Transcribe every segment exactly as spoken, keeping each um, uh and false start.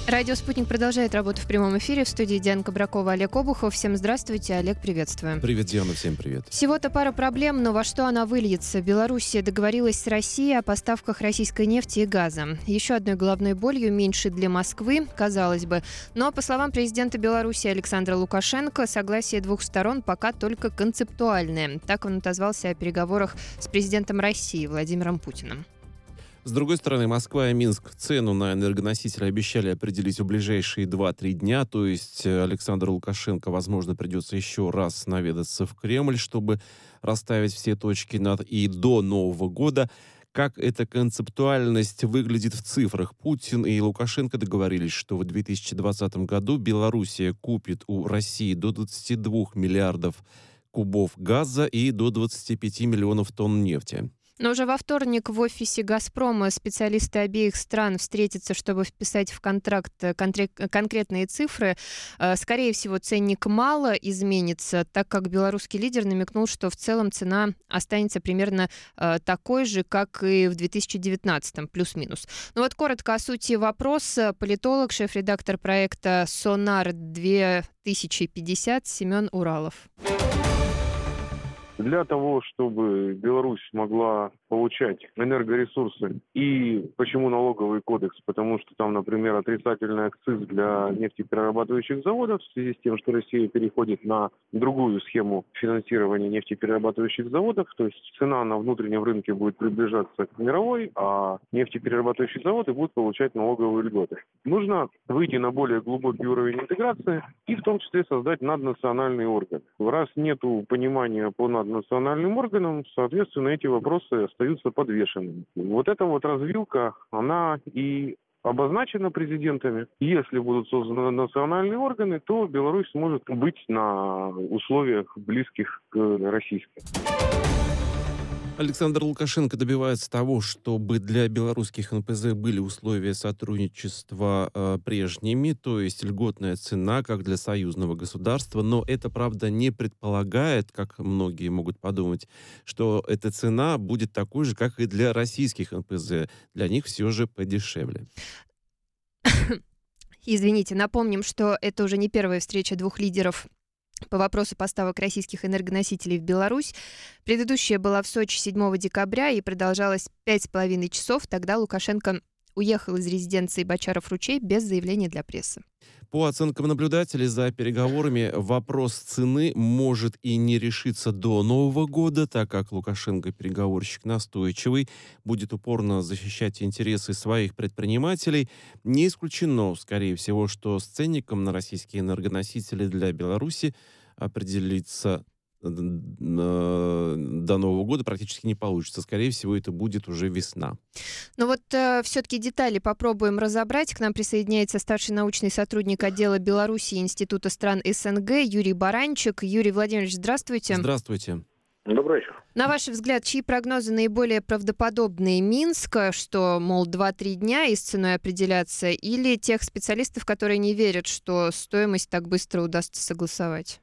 Радио «Спутник» продолжает работу в прямом эфире. В студии Диана Кабракова, Олег Обухов. Всем здравствуйте. Олег, приветствую. Привет, Диана, всем привет. Всего-то пара проблем, но во что она выльется? Белоруссия договорилась с Россией о поставках российской нефти и газа. Еще одной головной болью меньше для Москвы, казалось бы. Но, по словам президента Беларуси Александра Лукашенко, согласие двух сторон пока только концептуальное. Так он отозвался о переговорах с президентом России Владимиром Путиным. С другой стороны, Москва и Минск цену на энергоносители обещали определить в ближайшие два-три дня, то есть Александру Лукашенко, возможно, придется еще раз наведаться в Кремль, чтобы расставить все точки над «и» до Нового года. Как эта концептуальность выглядит в цифрах? Путин и Лукашенко договорились, что в две тысячи двадцатом году Белоруссия купит у России до двадцати двух миллиардов кубов газа и до двадцати пяти миллионов тонн нефти. Но уже во вторник в офисе «Газпрома» специалисты обеих стран встретятся, чтобы вписать в контракт конкрет, конкретные цифры. Скорее всего, ценник мало изменится, так как белорусский лидер намекнул, что в целом цена останется примерно такой же, как и в две тысячи девятнадцатом, плюс-минус. Ну вот коротко о сути вопроса. Политолог, шеф-редактор проекта «Сонар две тысячи пятьдесят» Семен Уралов. Для того, чтобы Беларусь могла получать энергоресурсы. И почему налоговый кодекс? Потому что там, например, отрицательный акциз для нефтеперерабатывающих заводов в связи с тем, что Россия переходит на другую схему финансирования нефтеперерабатывающих заводов. То есть цена на внутреннем рынке будет приближаться к мировой, а нефтеперерабатывающие заводы будут получать налоговые льготы. Нужно выйти на более глубокий уровень интеграции и в том числе создать наднациональный орган. Раз нету понимания по наднациональным органам, соответственно, эти вопросы остаются подвешенными. Вот эта вот развилка, она и обозначена президентами. Если будут созданы национальные органы, то Беларусь сможет быть на условиях близких к российским. Александр Лукашенко добивается того, чтобы для белорусских эн пэ зэ были условия сотрудничества э, прежними, то есть льготная цена, как для союзного государства, но это, правда, не предполагает, как многие могут подумать, что эта цена будет такой же, как и для российских эн пэ зэ. Для них все же подешевле. Извините, напомним, что это уже не первая встреча двух лидеров по вопросу поставок российских энергоносителей в Беларусь. Предыдущая была в Сочи седьмого декабря и продолжалась пять с половиной часов. Тогда Лукашенко уехал из резиденции Бочаров-Ручей без заявления для прессы. По оценкам наблюдателей за переговорами, вопрос цены может и не решиться до Нового года, так как Лукашенко, переговорщик настойчивый, будет упорно защищать интересы своих предпринимателей. Не исключено, скорее всего, что с ценником на российские энергоносители для Беларуси определиться до Нового года практически не получится. Скорее всего, это будет уже весна. Но вот э, все-таки детали попробуем разобрать. К нам присоединяется старший научный сотрудник отдела Белоруссии Института стран эс эн гэ Юрий Баранчик. Юрий Владимирович, здравствуйте. Здравствуйте. Добрый вечер. На ваш взгляд, чьи прогнозы наиболее правдоподобные? Минска, что, мол, два-три дня и с ценой определяться, или тех специалистов, которые не верят, что стоимость так быстро удастся согласовать?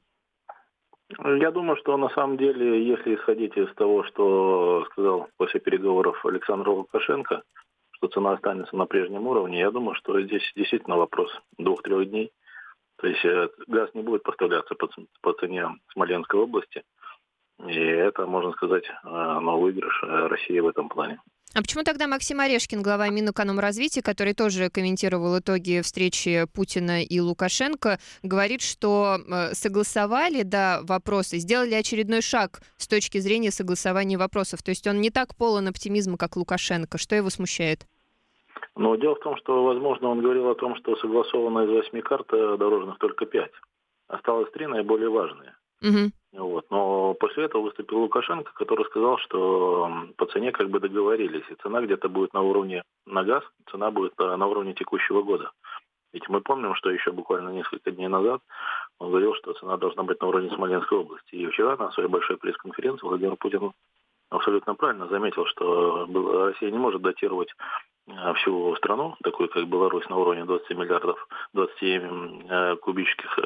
Я думаю, что на самом деле, если исходить из того, что сказал после переговоров Александр Лукашенко, что цена останется на прежнем уровне, я думаю, что здесь действительно вопрос двух-трех дней. То есть газ не будет поставляться по цене Смоленской области. И это, можно сказать, ну, выигрыш России в этом плане. А почему тогда Максим Орешкин, глава Минэкономразвития, который тоже комментировал итоги встречи Путина и Лукашенко, говорит, что согласовали, да, вопросы, сделали очередной шаг с точки зрения согласования вопросов? То есть он не так полон оптимизма, как Лукашенко. Что его смущает? Но дело в том, что, возможно, он говорил о том, что согласовано из восьми карт дорожных только пять. Осталось три наиболее важные. Угу. Вот. Но после этого выступил Лукашенко, который сказал, что по цене как бы договорились. И цена где-то будет на уровне на газ, цена будет на уровне текущего года. Ведь мы помним, что еще буквально несколько дней назад он говорил, что цена должна быть на уровне Смоленской области. И вчера на своей большой пресс-конференции Владимир Путин абсолютно правильно заметил, что Россия не может датировать всю страну, такую как Беларусь, на уровне двадцати миллиардов, двадцати кубических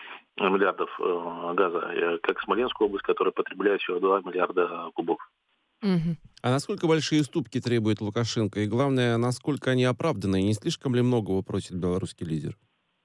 миллиардов газа, как Смоленскую область, которая потребляет всего два миллиарда кубов. Мгм. А насколько большие уступки требует Лукашенко? И главное, насколько они оправданы? И не слишком ли многого просит белорусский лидер?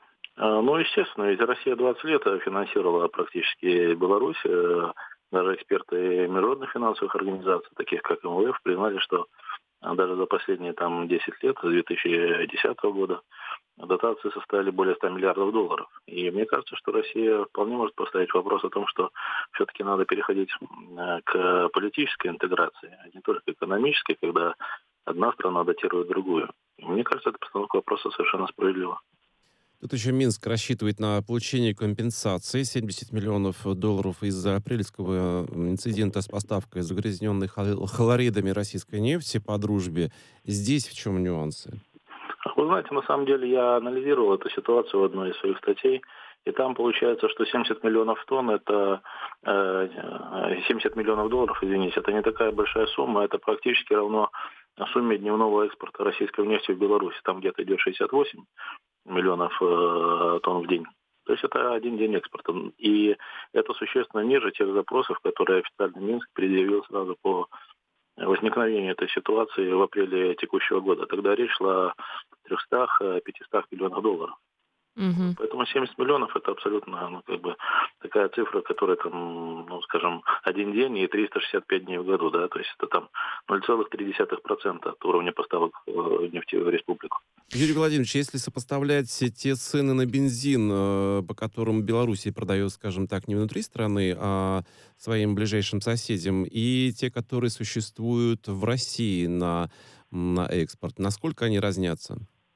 А, Ну, естественно, ведь Россия двадцать лет финансировала практически Беларусь. Э, Даже эксперты международных финансовых организаций, таких как эм вэ эф, признали, что а, даже за последние там десять лет, с две тысячи десятого года, дотации составили более ста миллиардов долларов. И мне кажется, что Россия вполне может поставить вопрос о том, что все-таки надо переходить м, к политической интеграции, а не только экономической, когда одна страна датирует другую. И мне кажется, эта постановка вопроса совершенно справедлива. Тут еще Минск рассчитывает на получение компенсации семьдесят миллионов долларов из-за апрельского инцидента с поставкой загрязненной хал- хлоридами российской нефти по дружбе. Здесь в чем нюансы? Вы знаете, на самом деле я анализировал эту ситуацию в одной из своих статей, и там получается, что семьдесят миллионов тонн, это э, э, семьдесят миллионов долларов, извините, это не такая большая сумма, это практически равно сумме дневного экспорта российской нефти в Беларусь. Там где-то идет шестьдесят восемь миллионов э, тонн в день. То есть это один день экспорта. И это существенно ниже тех запросов, которые официальный Минск предъявил сразу по возникновению этой ситуации в апреле текущего года. Тогда речь шла о трёхстах-пятистах миллионах долларов. Вот. Мгм. Поэтому семьдесят миллионов это абсолютно ну, как бы такая цифра, которая там, ну, скажем, один день и триста шестьдесят пять дней в году, да, то есть это там ноль целых три десятых процента от уровня поставок э, нефти в республику. Юрий Владимирович, если сопоставлять все те цены на бензин, э, по которым Белоруссия продает, скажем так, не внутри страны, а своим ближайшим соседям, и те, которые существуют в России на, на экспорт, насколько они разнятся?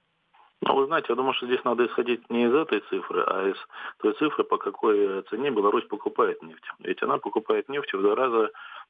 Ну, вы знаете, я думаю, что здесь надо исходить не из этой цифры, а из той цифры, по какой цене Беларусь покупает нефть. Ведь она покупает нефть в два раза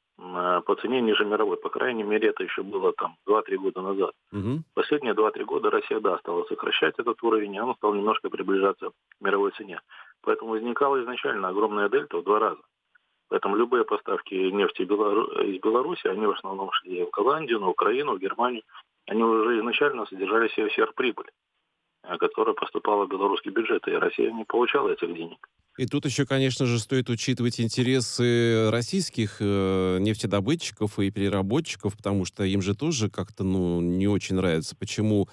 м, по цене ниже мировой. По крайней мере, это еще было там два-три года назад. Мгм. Последние два-три года Россия, да, стала сокращать этот уровень, и она стала немножко приближаться к мировой цене. Поэтому возникала изначально огромная дельта в два раза. Поэтому любые поставки нефти Белору- из Беларуси, они в основном шли в Голландию, на Украину, в Германию, они уже изначально содержали в себе сверхприбыль, э, которая поступала в белорусский бюджет, и Россия не получала этих денег. И тут еще, конечно же, стоит учитывать интересы российских э, нефтедобытчиков и переработчиков, потому что им же тоже как-то ну, не очень нравится, почему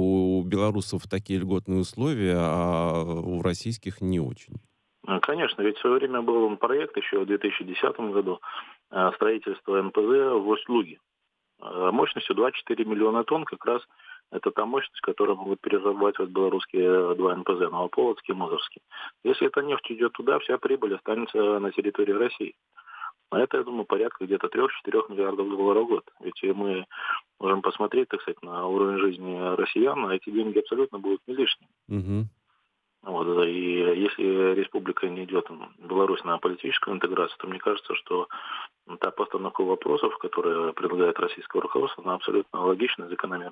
у белорусов такие льготные условия, а у российских не очень. Э, Конечно, ведь в свое время был проект еще в две тысячи десятом году э, строительства эн пэ зэ в Усть-Луге. Э, Мощностью двадцать четыре миллиона тонн как раз это та мощность, которую могут перерабатывать белорусские два эн пэ зэ, Новополоцкий и Мозырский. Если эта нефть идет туда, вся прибыль останется на территории России. А это, я думаю, порядка где-то трех-четырех миллиардов долларов в год. Ведь мы можем посмотреть, так сказать, на уровень жизни россиян, а эти деньги абсолютно будут не лишними. Мгм. Вот, и если республика не идет, м, Беларусь, на политическую интеграцию, то мне кажется, что та постановка вопросов, которая предлагает российское руководство, она абсолютно логична и закономерна.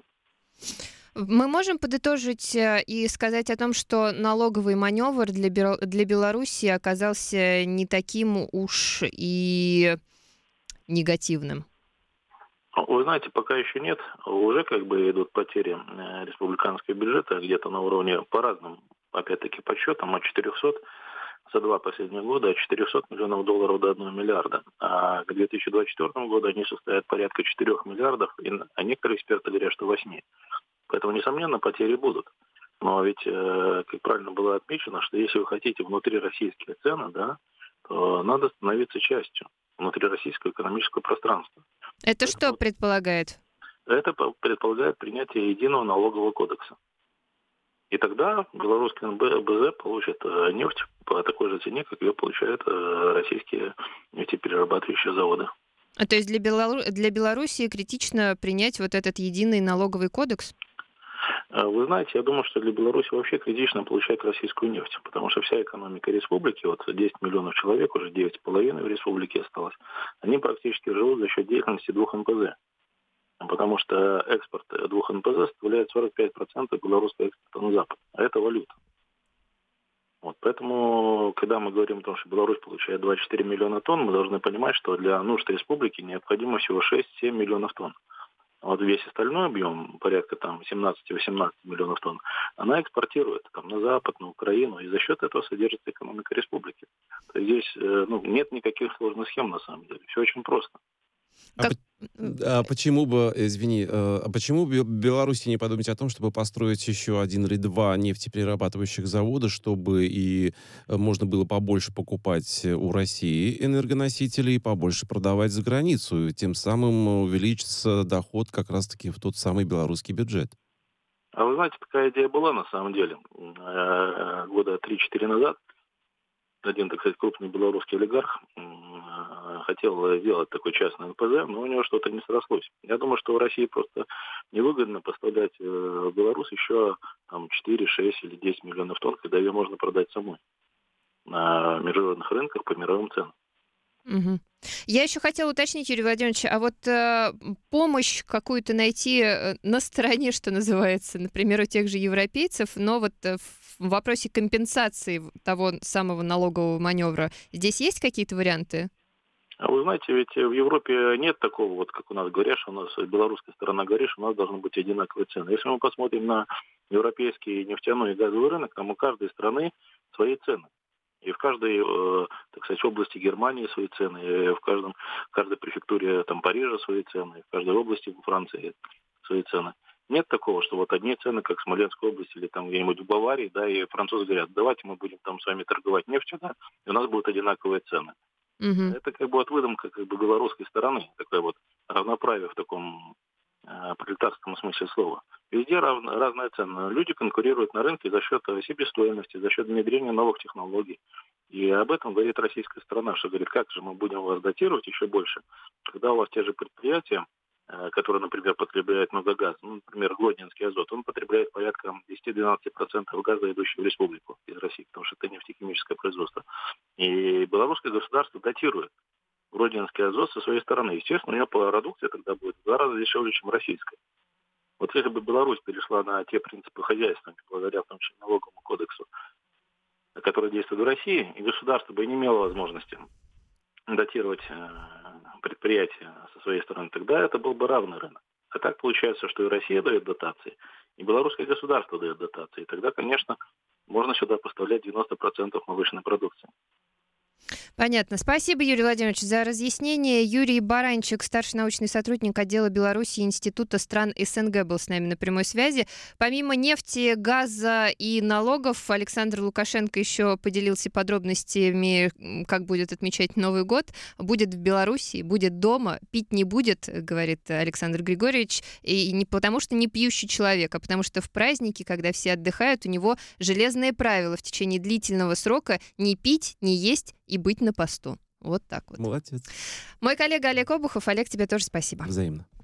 Мы можем подытожить э, и сказать о том, что налоговый маневр для, Бел- для Беларуси оказался не таким уж и негативным. Ну, вы знаете, пока еще нет. Уже как бы идут потери э, республиканского бюджета где-то на уровне по разным, опять-таки, подсчетам от четырехсот за два последних года от четырехсот миллионов долларов до одного миллиарда. А к две тысячи двадцать четвёртому году они составят порядка четырёх миллиардов, и, н- а некоторые эксперты говорят, что восьми. Поэтому, несомненно, потери будут. Но ведь, э, как правильно было отмечено, что если вы хотите внутрироссийские цены, да, то надо становиться частью внутрироссийского экономического пространства. Это что Поэтому предполагает? это по- предполагает принятие единого налогового кодекса. И тогда белорусский эн бэ зэ получит э, нефть по такой же цене, как ее получают э, российские нефтеперерабатывающие заводы. А, То есть для, Белору- для Белоруссии критично принять вот этот единый налоговый кодекс? Э, Вы знаете, я думаю, что для Беларуси вообще критично получать российскую нефть, потому что вся экономика республики, вот десять миллионов человек, уже девять с половиной в республике осталось, они практически живут за счет деятельности двух эн пэ зэ. Потому что экспорт двух эн пэ зэ составляет сорок пять процентов белорусского экспорта на Запад, а это валюта. Вот, поэтому, когда мы говорим о том, что Беларусь получает двадцать четыре миллиона тонн, мы должны понимать, что для нужд республики необходимо всего шесть-семь миллионов тонн. А вот весь остальной объем, порядка там семнадцать-восемнадцать миллионов тонн, она экспортирует там, на Запад, на Украину, и за счет этого содержится экономика республики. То есть здесь э, ну, нет никаких сложных схем на самом деле, все очень просто. А, Как... по- а почему бы, извини, э, а почему бы Беларуси не подумать о том, чтобы построить еще один или два нефтеперерабатывающих завода, чтобы и э, можно было побольше покупать у России энергоносителей, побольше продавать за границу, и тем самым увеличится доход как раз-таки в тот самый белорусский бюджет? А вы знаете, такая идея была на самом деле. Э, Года три-четыре назад один, так сказать, крупный белорусский олигарх м, э, хотел сделать такой частный эн пэ зэ, но у него что-то не срослось. Я думаю, что в России просто невыгодно поставлять э, в Беларусь еще там, четыре, шесть или десять миллионов тонн, когда ее можно продать самой на международных рынках по мировым ценам. Мгм. Я еще хотела уточнить, Юрий Владимирович, а вот э, помощь какую-то найти э, на стороне, что называется, например, у тех же европейцев, но вот э, в вопросе компенсации в- того самого налогового маневра, здесь есть какие-то варианты? А вы знаете, ведь в Европе нет такого, вот как у нас говорят, что у нас белорусская сторона говорит, что у нас должны быть одинаковые цены. Если мы посмотрим на европейский нефтяной и газовый рынок, там у каждой страны свои цены. И в каждой, э, так сказать, области Германии свои цены, и в каждом, в каждой префектуре там, Парижа свои цены, и в каждой области во Франции свои цены. Нет такого, что вот одни цены, как в Смоленской области или там где-нибудь в Баварии, да, и французы говорят, давайте мы будем там с вами торговать нефтью, да, и у нас будут одинаковые цены. Мгм. Это как бы вот выдумка как бы белорусской стороны, такое вот равноправие в таком э, пролетарском смысле слова. Везде равно, разная цена. Люди конкурируют на рынке за счет э, себестоимости, за счет внедрения новых технологий. И об этом говорит российская сторона, что говорит, как же мы будем вас датировать еще больше, когда у вас те же предприятия, э, которые, например, потребляют много газа, ну, например, Гродненский азот, он потребляет порядка десять-двенадцать процентов газа, идущего в республику из России, потому что это нефтехимическое производство. И белорусское государство датирует Гродненский азот со своей стороны. Естественно, у нее продукция тогда будет в два раза дешевле, чем российская. Вот если бы Беларусь перешла на те принципы хозяйства, благодаря в том числе налоговому кодексу, который действует в России, и государство бы не имело возможности датировать э, предприятия со своей стороны, тогда это был бы равный рынок. А так получается, что и Россия дает дотации, и белорусское государство дает дотации. И тогда, конечно, можно сюда поставлять девяносто процентов молочной продукции. Понятно. Спасибо, Юрий Владимирович, за разъяснение. Юрий Баранчик, старший научный сотрудник отдела Беларуси Института стран эс эн гэ, был с нами на прямой связи. Помимо нефти, газа и налогов, Александр Лукашенко еще поделился подробностями, м, как будет отмечать Новый год. Будет в Беларуси, будет дома, пить не будет, говорит Александр Григорьевич. И не потому, что не пьющий человек, а потому что в праздники, когда все отдыхают, у него железные правила в течение длительного срока не пить, не есть и быть на посту. Вот так вот. Молодец. Мой коллега Олег Обухов. Олег, тебе тоже спасибо. Взаимно.